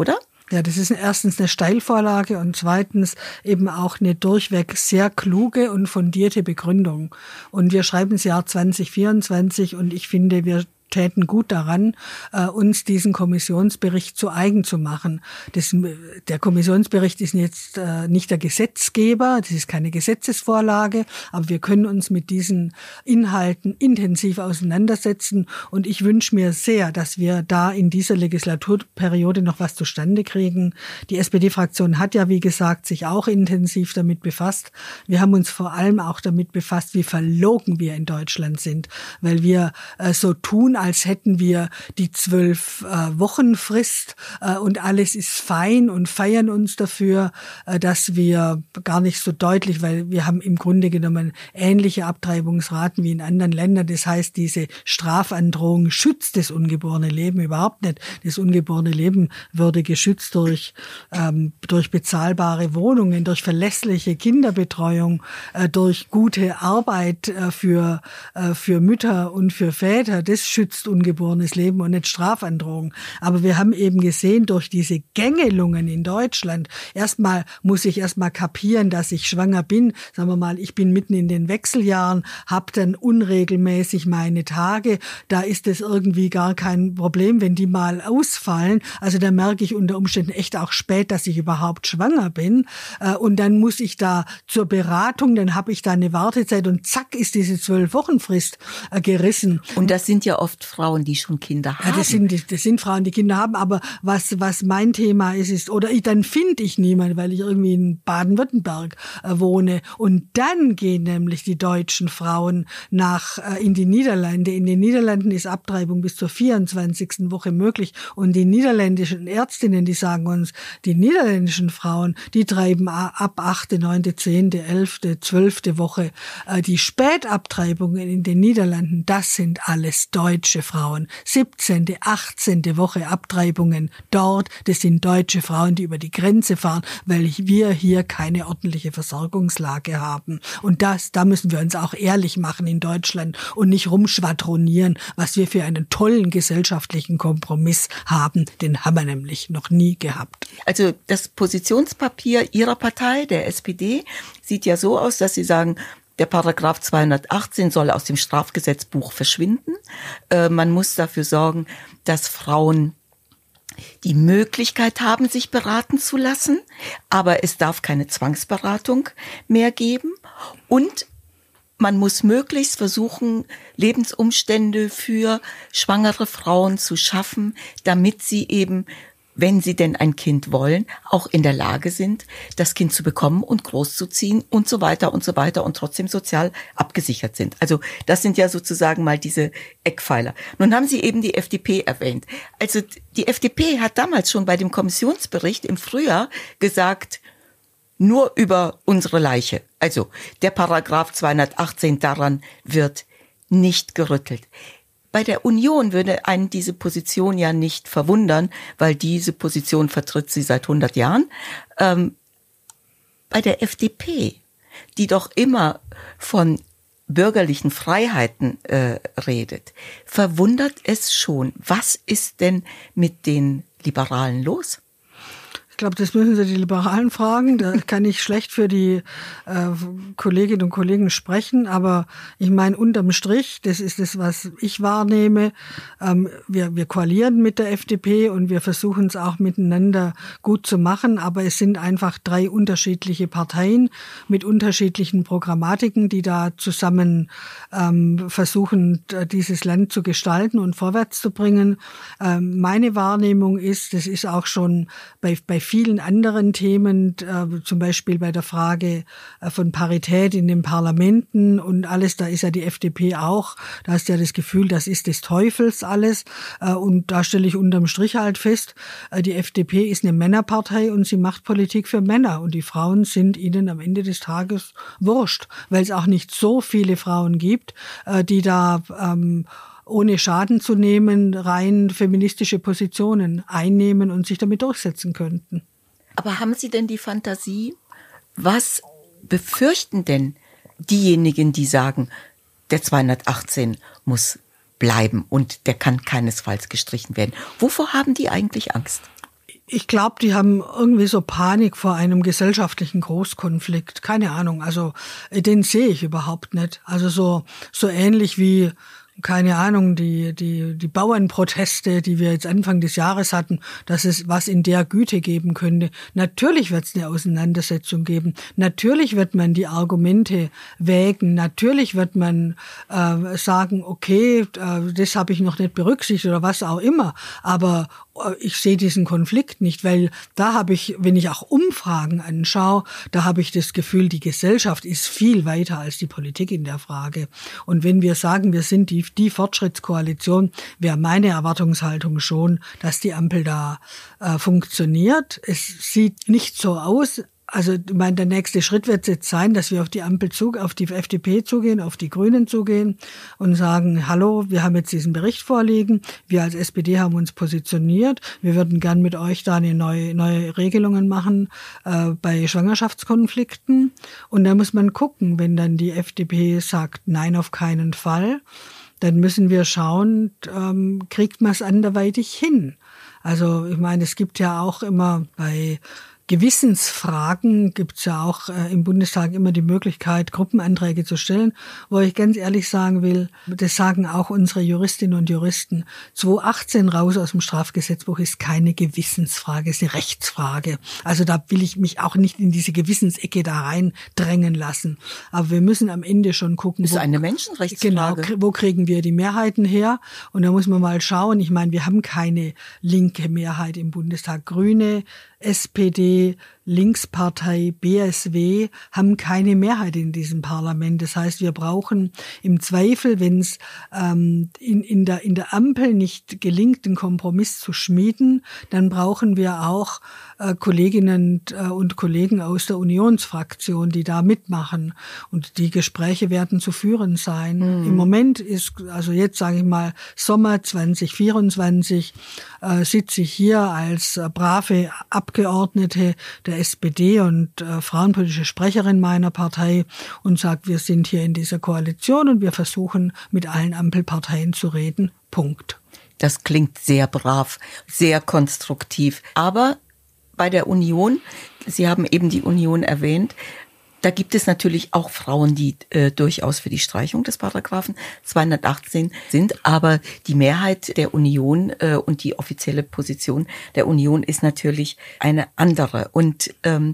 Ja, das ist erstens eine Steilvorlage und zweitens eben auch eine durchweg sehr kluge und fundierte Begründung. Und wir schreiben das Jahr zwanzig vierundzwanzig und ich finde, wir täten gut daran, uns diesen Kommissionsbericht zu eigen zu machen. Das, der Kommissionsbericht ist jetzt nicht der Gesetzgeber, das ist keine Gesetzesvorlage, aber wir können uns mit diesen Inhalten intensiv auseinandersetzen und ich wünsche mir sehr, dass wir da in dieser Legislaturperiode noch was zustande kriegen. Die S P D-Fraktion hat ja, wie gesagt, sich auch intensiv damit befasst. Wir haben uns vor allem auch damit befasst, wie verlogen wir in Deutschland sind, weil wir so tun, als hätten wir die zwölf äh, Wochen Frist äh, und alles ist fein und feiern uns dafür, äh, dass wir gar nicht so deutlich, weil wir haben im Grunde genommen ähnliche Abtreibungsraten wie in anderen Ländern. Das heißt, diese Strafandrohung schützt das ungeborene Leben überhaupt nicht. Das ungeborene Leben würde geschützt durch, ähm, durch bezahlbare Wohnungen, durch verlässliche Kinderbetreuung, äh, durch gute Arbeit äh, für, äh, für Mütter und für Väter. Das schützt ungeborenes Leben und nicht Strafandrohung. Aber wir haben eben gesehen, durch diese Gängelungen in Deutschland, erstmal muss ich erstmal kapieren, dass ich schwanger bin. Sagen wir mal, ich bin mitten in den Wechseljahren, habe dann unregelmäßig meine Tage. Da ist es irgendwie gar kein Problem, wenn die mal ausfallen. Also da merke ich unter Umständen echt auch spät, dass ich überhaupt schwanger bin. Und dann muss ich da zur Beratung, dann habe ich da eine Wartezeit und zack ist diese Zwölf-Wochen-Frist gerissen. Und das sind ja oft Frauen, die schon Kinder haben. Ja, das sind, das sind Frauen, die Kinder haben, aber was, was mein Thema ist, ist, oder ich, dann finde ich niemanden, weil ich irgendwie in Baden-Württemberg äh, wohne. Und dann gehen nämlich die deutschen Frauen nach, äh, in die Niederlande. In den Niederlanden ist Abtreibung bis zur vierundzwanzigsten Woche möglich. Und die niederländischen Ärztinnen, die sagen uns, die niederländischen Frauen, die treiben ab achte, neunte, zehnte, elfte, zwölfte Woche. Äh, die Spätabtreibungen in den Niederlanden, das sind alles deutsche Frauen. siebzehnte, achtzehnte Woche Abtreibungen dort, das sind deutsche Frauen, die über die Grenze fahren, weil wir hier keine ordentliche Versorgungslage haben. Und das, da müssen wir uns auch ehrlich machen in Deutschland und nicht rumschwadronieren, was wir für einen tollen gesellschaftlichen Kompromiss haben. Den haben wir nämlich noch nie gehabt. Also das Positionspapier Ihrer Partei, der S P D, sieht ja so aus, dass Sie sagen, der Paragraph zweihundertachtzehn soll aus dem Strafgesetzbuch verschwinden. Äh, man muss dafür sorgen, dass Frauen die Möglichkeit haben, sich beraten zu lassen, aber es darf keine Zwangsberatung mehr geben. Und man muss möglichst versuchen, Lebensumstände für schwangere Frauen zu schaffen, damit sie eben, wenn sie denn ein Kind wollen, auch in der Lage sind, das Kind zu bekommen und großzuziehen und so weiter und so weiter und trotzdem sozial abgesichert sind. Also das sind ja sozusagen mal diese Eckpfeiler. Nun haben Sie eben die F D P erwähnt. Also die F D P hat damals schon bei dem Kommissionsbericht im Frühjahr gesagt, nur über unsere Leiche. Also der Paragraph zweihundertachtzehn, daran wird nicht gerüttelt. Bei der Union würde einen diese Position ja nicht verwundern, weil diese Position vertritt sie seit hundert Jahren. Ähm, bei der F D P, die doch immer von bürgerlichen Freiheiten äh, redet, verwundert es schon. Was ist denn mit den Liberalen los? Ich glaube, das müssen Sie die Liberalen fragen. Da kann ich schlecht für die äh, Kolleginnen und Kollegen sprechen. Aber ich meine, unterm Strich, das ist das, was ich wahrnehme. Ähm, wir, wir koalieren mit der F D P und wir versuchen es auch miteinander gut zu machen. Aber es sind einfach drei unterschiedliche Parteien mit unterschiedlichen Programmatiken, die da zusammen ähm, versuchen, dieses Land zu gestalten und vorwärts zu bringen. Ähm, meine Wahrnehmung ist, das ist auch schon bei, bei vielen anderen Themen, äh, zum Beispiel bei der Frage äh, von Parität in den Parlamenten und alles, da ist ja die F D P auch, da hast du ja das Gefühl, das ist des Teufels alles äh, und da stelle ich unterm Strich halt fest, äh, die F D P ist eine Männerpartei und sie macht Politik für Männer und die Frauen sind ihnen am Ende des Tages wurscht, weil es auch nicht so viele Frauen gibt, äh, die da ähm, ohne Schaden zu nehmen, rein feministische Positionen einnehmen und sich damit durchsetzen könnten. Aber haben Sie denn die Fantasie, was befürchten denn diejenigen, die sagen, der zweihundertachtzehn muss bleiben und der kann keinesfalls gestrichen werden? Wovor haben die eigentlich Angst? Ich glaube, die haben irgendwie so Panik vor einem gesellschaftlichen Großkonflikt. Keine Ahnung, also den sehe ich überhaupt nicht. Also so so ähnlich wie, keine Ahnung, die die die Bauernproteste, die wir jetzt Anfang des Jahres hatten, dass es was in der Güte geben könnte. Natürlich wird es eine Auseinandersetzung geben. Natürlich wird man die Argumente wägen. Natürlich wird man äh, sagen, okay, äh, das habe ich noch nicht berücksichtigt oder was auch immer. Aber ich sehe diesen Konflikt nicht, weil da habe ich, wenn ich auch Umfragen anschaue, da habe ich das Gefühl, die Gesellschaft ist viel weiter als die Politik in der Frage. Und wenn wir sagen, wir sind die, die Fortschrittskoalition, wäre meine Erwartungshaltung schon, dass die Ampel da äh, funktioniert. Es sieht nicht so aus. Also, ich meine, der nächste Schritt wird jetzt sein, dass wir auf die Ampel zu, auf die F D P zugehen, auf die Grünen zugehen und sagen, hallo, wir haben jetzt diesen Bericht vorliegen. Wir als S P D haben uns positioniert. Wir würden gern mit euch da eine neue, neue Regelungen machen, äh, bei Schwangerschaftskonflikten. Und da muss man gucken, wenn dann die F D P sagt, nein, auf keinen Fall, dann müssen wir schauen, ähm, kriegt man es anderweitig hin? Also, ich meine, es gibt ja auch immer bei Gewissensfragen gibt's ja auch äh, im Bundestag immer die Möglichkeit, Gruppenanträge zu stellen, wo ich ganz ehrlich sagen will, das sagen auch unsere Juristinnen und Juristen, zweitausendachtzehn raus aus dem Strafgesetzbuch ist keine Gewissensfrage, ist eine Rechtsfrage. Also da will ich mich auch nicht in diese Gewissensecke da reindrängen lassen. Aber wir müssen am Ende schon gucken, das ist wo, eine Menschenrechtsfrage. Genau, wo kriegen wir die Mehrheiten her? Und da muss man mal schauen. Ich meine, wir haben keine linke Mehrheit im Bundestag. Grüne, S P D, Linkspartei, B S W haben keine Mehrheit in diesem Parlament. Das heißt, wir brauchen im Zweifel, wenn es ähm, in, in, der, in der Ampel nicht gelingt, den Kompromiss zu schmieden, dann brauchen wir auch äh, Kolleginnen äh, und Kollegen aus der Unionsfraktion, die da mitmachen. Und die Gespräche werden zu führen sein. Mhm. Im Moment ist, also jetzt sage ich mal, Sommer zwanzig vierundzwanzig, äh, sitze ich hier als äh, brave Abgeordnete der S P D und äh, frauenpolitische Sprecherin meiner Partei und sage, wir sind hier in dieser Koalition und wir versuchen mit allen Ampelparteien zu reden. Punkt. Das klingt sehr brav, sehr konstruktiv. Aber bei der Union, Sie haben eben die Union erwähnt, da gibt es natürlich auch Frauen, die äh, durchaus für die Streichung des Paragraphen zweihundertachtzehn sind. Aber die Mehrheit der Union äh, und die offizielle Position der Union ist natürlich eine andere. Und, ähm,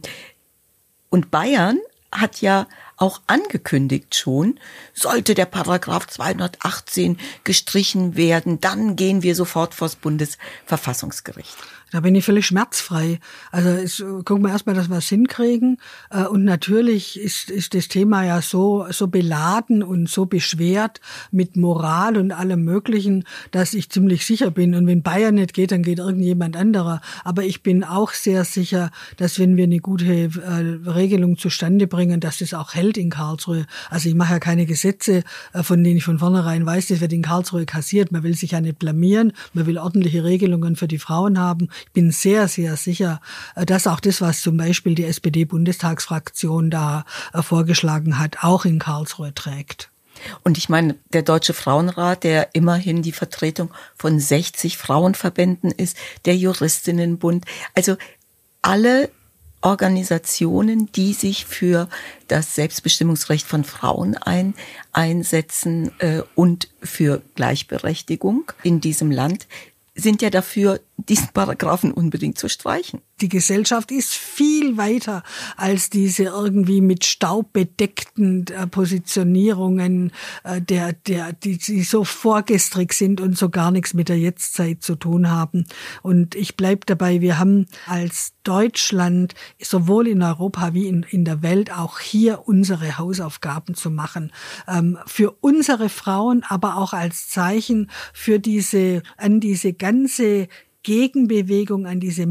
und Bayern hat ja auch angekündigt schon, sollte der Paragraph zweihundertachtzehn gestrichen werden, dann gehen wir sofort vors Bundesverfassungsgericht. Da bin ich völlig schmerzfrei. Also es, gucken wir erstmal, dass wir es hinkriegen. Und natürlich ist, ist das Thema ja so, so beladen und so beschwert mit Moral und allem Möglichen, dass ich ziemlich sicher bin. Und wenn Bayern nicht geht, dann geht irgendjemand anderer. Aber ich bin auch sehr sicher, dass wenn wir eine gute äh, Regelung zustande bringen, dass das auch hält in Karlsruhe. Also ich mache ja keine Gesetze, äh, von denen ich von vornherein weiß, das wird in Karlsruhe kassiert. Man will sich ja nicht blamieren. Man will ordentliche Regelungen für die Frauen haben. Ich bin sehr, sehr sicher, dass auch das, was zum Beispiel die S P D-Bundestagsfraktion da vorgeschlagen hat, auch in Karlsruhe trägt. Und ich meine, der Deutsche Frauenrat, der immerhin die Vertretung von sechzig Frauenverbänden ist, der Juristinnenbund, also alle Organisationen, die sich für das Selbstbestimmungsrecht von Frauen ein, einsetzen äh, und für Gleichberechtigung in diesem Land, sind ja dafür, diesen Paragraphen unbedingt zu streichen. Die Gesellschaft ist viel weiter als diese irgendwie mit Staub bedeckten äh, Positionierungen, äh, der, der, die, die so vorgestrig sind und so gar nichts mit der Jetztzeit zu tun haben. Und ich bleib dabei, wir haben als Deutschland sowohl in Europa wie in, in der Welt auch hier unsere Hausaufgaben zu machen. Ähm, für unsere Frauen, aber auch als Zeichen für diese, an diese ganze Gegenbewegung, an diese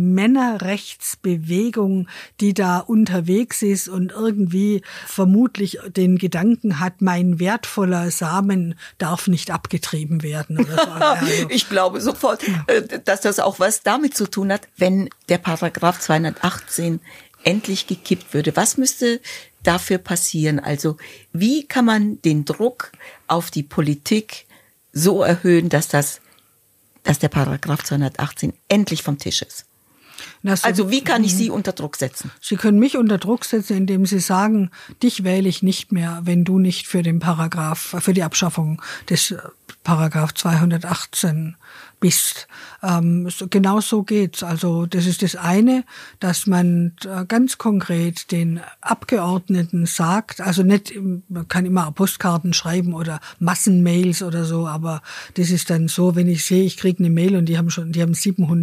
Männerrechtsbewegung, die da unterwegs ist und irgendwie vermutlich den Gedanken hat, mein wertvoller Samen darf nicht abgetrieben werden. Oder so. Also, ich glaube sofort, dass das auch was damit zu tun hat, wenn der Paragraph zweihundertachtzehn endlich gekippt würde. Was müsste dafür passieren? Also wie kann man den Druck auf die Politik so erhöhen, dass das dass der Paragraph zweihundertachtzehn endlich vom Tisch ist? Das Also wie kann ich Sie unter Druck setzen? Sie können mich unter Druck setzen, indem Sie sagen, dich wähle ich nicht mehr, wenn du nicht für den Paragraph, für die Abschaffung des Paragraph zweihundertachtzehn bist. Ähm, so, genau so geht's. Also das ist das eine, dass man äh, ganz konkret den Abgeordneten sagt, also nicht, man kann immer Postkarten schreiben oder Massenmails oder so, aber das ist dann so, wenn ich sehe, ich kriege eine Mail und die haben schon, die haben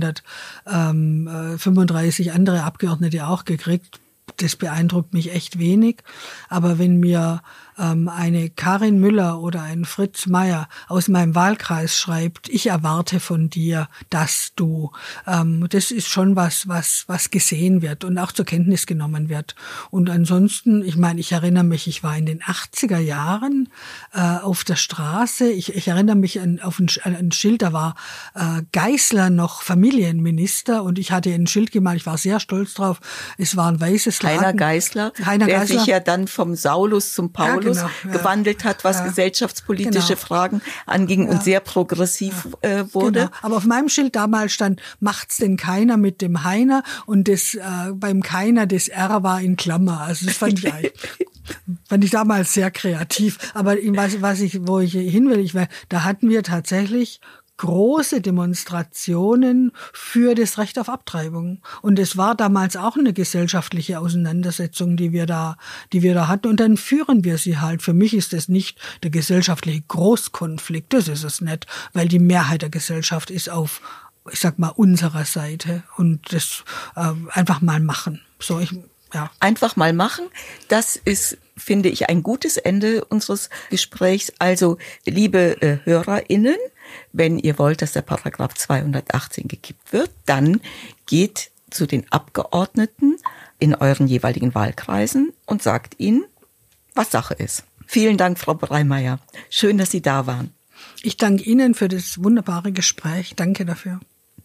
siebenhundertfünfunddreißig andere Abgeordnete auch gekriegt. Das beeindruckt mich echt wenig. Aber wenn mir ähm, eine Karin Müller oder ein Fritz Meier aus meinem Wahlkreis schreibt, ich erwarte von dir, dass du, ähm, das ist schon was, was, was gesehen wird und auch zur Kenntnis genommen wird. Und ansonsten, ich meine, ich erinnere mich, ich war in den achtziger Jahren äh, auf der Straße. Ich, ich erinnere mich an, auf ein, an ein Schild, da war äh, Geisler noch Familienminister und ich hatte ein Schild gemalt, ich war sehr stolz drauf. Es war ein weißes Heiner Geisler, Heiner der Geisler. sich ja dann vom Saulus zum Paulus ja, genau, ja. gewandelt hat, was ja. gesellschaftspolitische genau. Fragen anging ja. und sehr progressiv ja. äh, wurde. Genau. Aber auf meinem Schild damals stand, macht's denn keiner mit dem Heiner? Und das äh, beim Keiner, das R war in Klammer. Also das fand ich eigentlich, fand ich damals sehr kreativ. Aber was, was ich, wo ich hin will, ich war, da hatten wir tatsächlich große Demonstrationen für das Recht auf Abtreibung. Und es war damals auch eine gesellschaftliche Auseinandersetzung, die wir da, die wir da hatten. Und dann führen wir sie halt. Für mich ist das nicht der gesellschaftliche Großkonflikt. Das ist es nicht, weil die Mehrheit der Gesellschaft ist auf, ich sag mal, unserer Seite. Und das äh, einfach mal machen. So, ich, ja. Einfach mal machen. Das ist, finde ich, ein gutes Ende unseres Gesprächs. Also, liebe äh, HörerInnen, wenn ihr wollt, dass der Paragraph zweihundertachtzehn gekippt wird, dann geht zu den Abgeordneten in euren jeweiligen Wahlkreisen und sagt ihnen, was Sache ist. Vielen Dank, Frau Breimeyer. Schön, dass Sie da waren. Ich danke Ihnen für das wunderbare Gespräch. Danke dafür.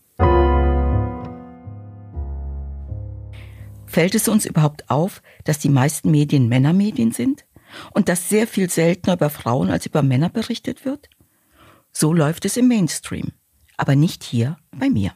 Fällt es uns überhaupt auf, dass die meisten Medien Männermedien sind und dass sehr viel seltener über Frauen als über Männer berichtet wird? So läuft es im Mainstream, aber nicht hier bei mir.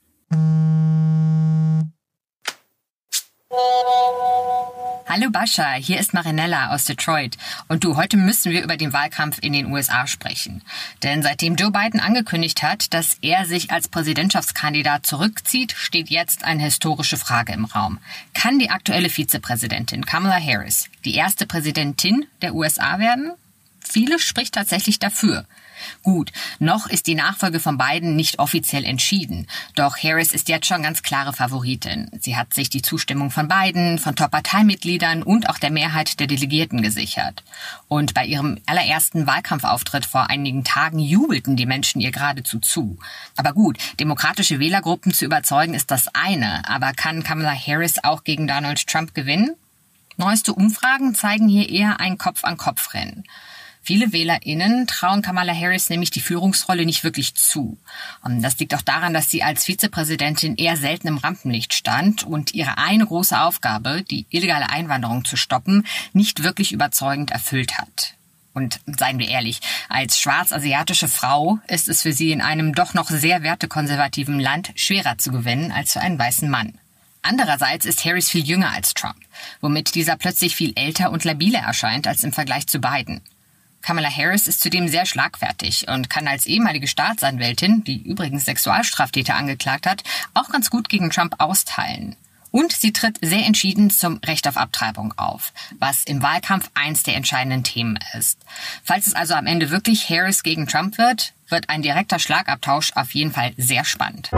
Hallo Bascha, hier ist Marinella aus Detroit. Und du, heute müssen wir über den Wahlkampf in den U S A sprechen. Denn seitdem Joe Biden angekündigt hat, dass er sich als Präsidentschaftskandidat zurückzieht, steht jetzt eine historische Frage im Raum. Kann die aktuelle Vizepräsidentin Kamala Harris die erste Präsidentin der U S A werden? Vieles spricht tatsächlich dafür. Gut, noch ist die Nachfolge von Biden nicht offiziell entschieden. Doch Harris ist jetzt schon ganz klare Favoritin. Sie hat sich die Zustimmung von Biden, von Top-Parteimitgliedern und auch der Mehrheit der Delegierten gesichert. Und bei ihrem allerersten Wahlkampfauftritt vor einigen Tagen jubelten die Menschen ihr geradezu zu. Aber gut, demokratische Wählergruppen zu überzeugen ist das eine. Aber kann Kamala Harris auch gegen Donald Trump gewinnen? Neueste Umfragen zeigen hier eher ein Kopf-an-Kopf-Rennen. Viele WählerInnen trauen Kamala Harris nämlich die Führungsrolle nicht wirklich zu. Das liegt auch daran, dass sie als Vizepräsidentin eher selten im Rampenlicht stand und ihre eine große Aufgabe, die illegale Einwanderung zu stoppen, nicht wirklich überzeugend erfüllt hat. Und seien wir ehrlich, als schwarz-asiatische Frau ist es für sie in einem doch noch sehr wertekonservativen Land schwerer zu gewinnen als für einen weißen Mann. Andererseits ist Harris viel jünger als Trump, womit dieser plötzlich viel älter und labiler erscheint als im Vergleich zu Biden. Kamala Harris ist zudem sehr schlagfertig und kann als ehemalige Staatsanwältin, die übrigens Sexualstraftäter angeklagt hat, auch ganz gut gegen Trump austeilen. Und sie tritt sehr entschieden zum Recht auf Abtreibung auf, was im Wahlkampf eins der entscheidenden Themen ist. Falls es also am Ende wirklich Harris gegen Trump wird, wird ein direkter Schlagabtausch auf jeden Fall sehr spannend.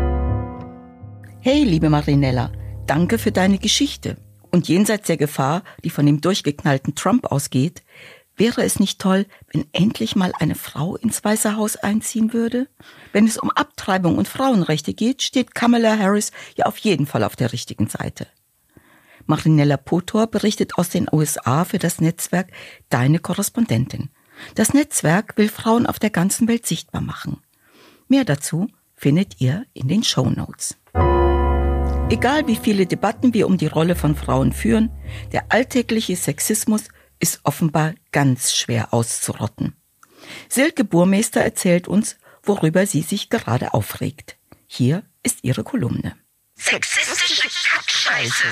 Hey, liebe Marinella, danke für deine Geschichte. Und jenseits der Gefahr, die von dem durchgeknallten Trump ausgeht, wäre es nicht toll, wenn endlich mal eine Frau ins Weiße Haus einziehen würde? Wenn es um Abtreibung und Frauenrechte geht, steht Kamala Harris ja auf jeden Fall auf der richtigen Seite. Marinella Potor berichtet aus den U S A für das Netzwerk Deine Korrespondentin. Das Netzwerk will Frauen auf der ganzen Welt sichtbar machen. Mehr dazu findet ihr in den Shownotes. Egal wie viele Debatten wir um die Rolle von Frauen führen, der alltägliche Sexismus ist offenbar ganz schwer auszurotten. Silke Burmeister erzählt uns, worüber sie sich gerade aufregt. Hier ist ihre Kolumne. Sexistische Kackscheiße.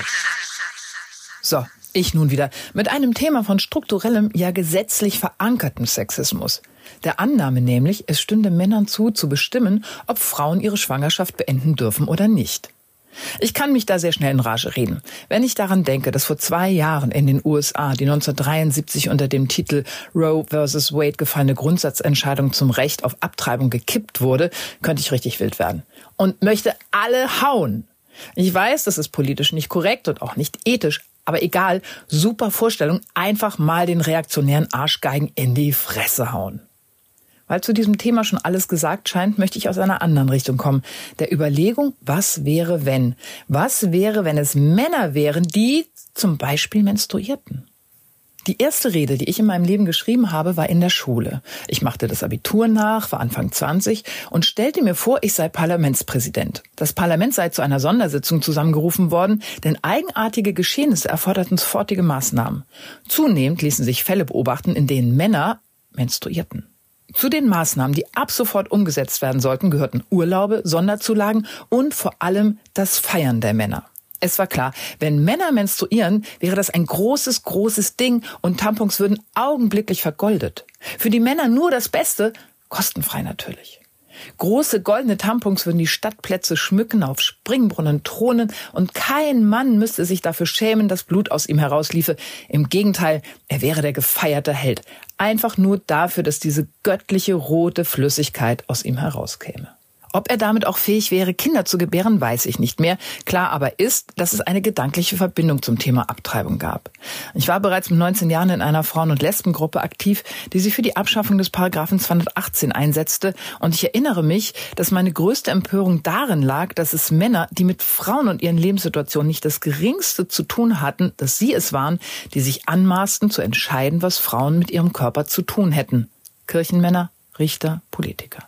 So, ich nun wieder mit einem Thema von strukturellem, ja gesetzlich verankertem Sexismus. Der Annahme nämlich, es stünde Männern zu, zu bestimmen, ob Frauen ihre Schwangerschaft beenden dürfen oder nicht. Ich kann mich da sehr schnell in Rage reden. Wenn ich daran denke, dass vor zwei Jahren in den U S A die neunzehnhundertdreiundsiebzig unter dem Titel Roe versus Wade gefallene Grundsatzentscheidung zum Recht auf Abtreibung gekippt wurde, könnte ich richtig wild werden. Und möchte alle hauen. Ich weiß, das ist politisch nicht korrekt und auch nicht ethisch, aber egal, super Vorstellung, einfach mal den reaktionären Arschgeigen in die Fresse hauen. Weil zu diesem Thema schon alles gesagt scheint, möchte ich aus einer anderen Richtung kommen. Der Überlegung, was wäre, wenn? Was wäre, wenn es Männer wären, die zum Beispiel menstruierten? Die erste Rede, die ich in meinem Leben geschrieben habe, war in der Schule. Ich machte das Abitur nach, war Anfang zwanzig und stellte mir vor, ich sei Parlamentspräsident. Das Parlament sei zu einer Sondersitzung zusammengerufen worden, denn eigenartige Geschehnisse erforderten sofortige Maßnahmen. Zunehmend ließen sich Fälle beobachten, in denen Männer menstruierten. Zu den Maßnahmen, die ab sofort umgesetzt werden sollten, gehörten Urlaube, Sonderzulagen und vor allem das Feiern der Männer. Es war klar, wenn Männer menstruieren, wäre das ein großes, großes Ding und Tampons würden augenblicklich vergoldet. Für die Männer nur das Beste, kostenfrei natürlich. Große goldene Tampons würden die Stadtplätze schmücken, auf Springbrunnen thronen und kein Mann müsste sich dafür schämen, dass Blut aus ihm herausliefe. Im Gegenteil, er wäre der gefeierte Held. Einfach nur dafür, dass diese göttliche rote Flüssigkeit aus ihm herauskäme. Ob er damit auch fähig wäre, Kinder zu gebären, weiß ich nicht mehr. Klar aber ist, dass es eine gedankliche Verbindung zum Thema Abtreibung gab. Ich war bereits mit neunzehn Jahren in einer Frauen- und Lesbengruppe aktiv, die sich für die Abschaffung des Paragraphen zweihundertachtzehn einsetzte. Und ich erinnere mich, dass meine größte Empörung darin lag, dass es Männer, die mit Frauen und ihren Lebenssituationen nicht das Geringste zu tun hatten, dass sie es waren, die sich anmaßten zu entscheiden, was Frauen mit ihrem Körper zu tun hätten. Kirchenmänner, Richter, Politiker.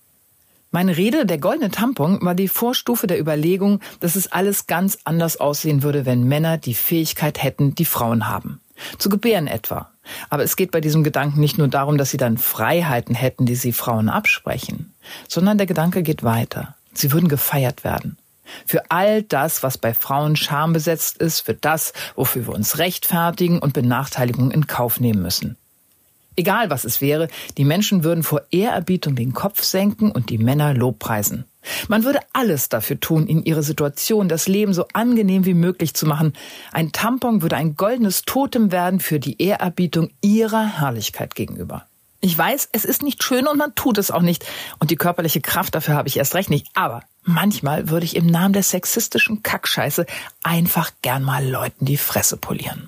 Meine Rede, der goldene Tampon, war die Vorstufe der Überlegung, dass es alles ganz anders aussehen würde, wenn Männer die Fähigkeit hätten, die Frauen haben. Zu gebären etwa. Aber es geht bei diesem Gedanken nicht nur darum, dass sie dann Freiheiten hätten, die sie Frauen absprechen, sondern der Gedanke geht weiter. Sie würden gefeiert werden. Für all das, was bei Frauen schambesetzt ist, für das, wofür wir uns rechtfertigen und Benachteiligungen in Kauf nehmen müssen. Egal was es wäre, die Menschen würden vor Ehrerbietung den Kopf senken und die Männer lobpreisen. Man würde alles dafür tun, in ihrer Situation das Leben so angenehm wie möglich zu machen. Ein Tampon würde ein goldenes Totem werden für die Ehrerbietung ihrer Herrlichkeit gegenüber. Ich weiß, es ist nicht schön und man tut es auch nicht. Und die körperliche Kraft dafür habe ich erst recht nicht. Aber manchmal würde ich im Namen der sexistischen Kackscheiße einfach gern mal Leuten die Fresse polieren.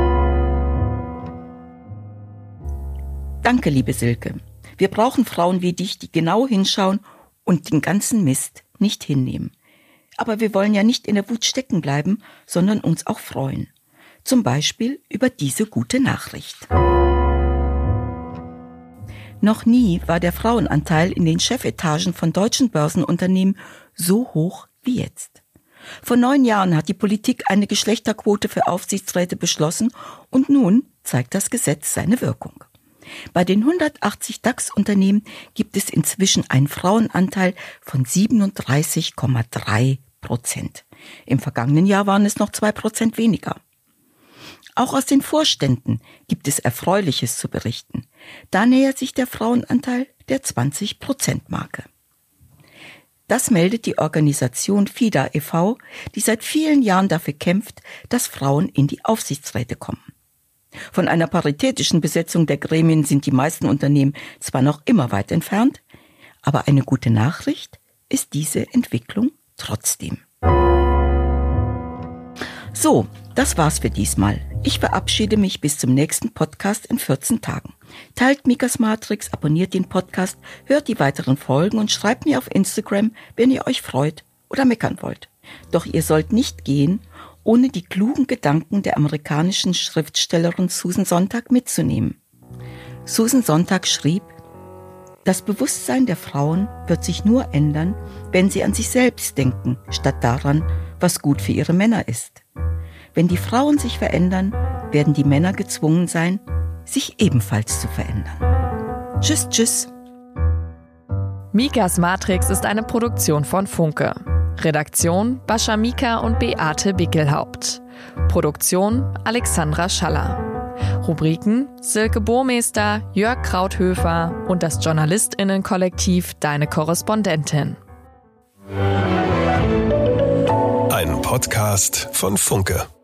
Danke, liebe Silke. Wir brauchen Frauen wie dich, die genau hinschauen und den ganzen Mist nicht hinnehmen. Aber wir wollen ja nicht in der Wut stecken bleiben, sondern uns auch freuen. Zum Beispiel über diese gute Nachricht. Noch nie war der Frauenanteil in den Chefetagen von deutschen Börsenunternehmen so hoch wie jetzt. Vor neun Jahren hat die Politik eine Geschlechterquote für Aufsichtsräte beschlossen und nun zeigt das Gesetz seine Wirkung. Bei den hundertachtzig DAX-Unternehmen gibt es inzwischen einen Frauenanteil von siebenunddreißig Komma drei Prozent. Im vergangenen Jahr waren es noch zwei Prozent weniger. Auch aus den Vorständen gibt es Erfreuliches zu berichten. Da nähert sich der Frauenanteil der zwanzig Prozent Marke. Das meldet die Organisation FIDA e V, die seit vielen Jahren dafür kämpft, dass Frauen in die Aufsichtsräte kommen. Von einer paritätischen Besetzung der Gremien sind die meisten Unternehmen zwar noch immer weit entfernt, aber eine gute Nachricht ist diese Entwicklung trotzdem. So, das war's für diesmal. Ich verabschiede mich bis zum nächsten Podcast in vierzehn Tagen. Teilt Mikas Matrix, abonniert den Podcast, hört die weiteren Folgen und schreibt mir auf Instagram, wenn ihr euch freut oder meckern wollt. Doch ihr sollt nicht gehen, ohne die klugen Gedanken der amerikanischen Schriftstellerin Susan Sontag mitzunehmen. Susan Sontag schrieb: Das Bewusstsein der Frauen wird sich nur ändern, wenn sie an sich selbst denken, statt daran, was gut für ihre Männer ist. Wenn die Frauen sich verändern, werden die Männer gezwungen sein, sich ebenfalls zu verändern. Tschüss, tschüss. Mikas Matrix ist eine Produktion von Funke. Redaktion Bascha Mika und Beate Bickelhaupt. Produktion Alexandra Schaller. Rubriken Silke Burmeister, Jörg Krauthöfer und das JournalistInnen-Kollektiv Deine Korrespondentin. Ein Podcast von Funke.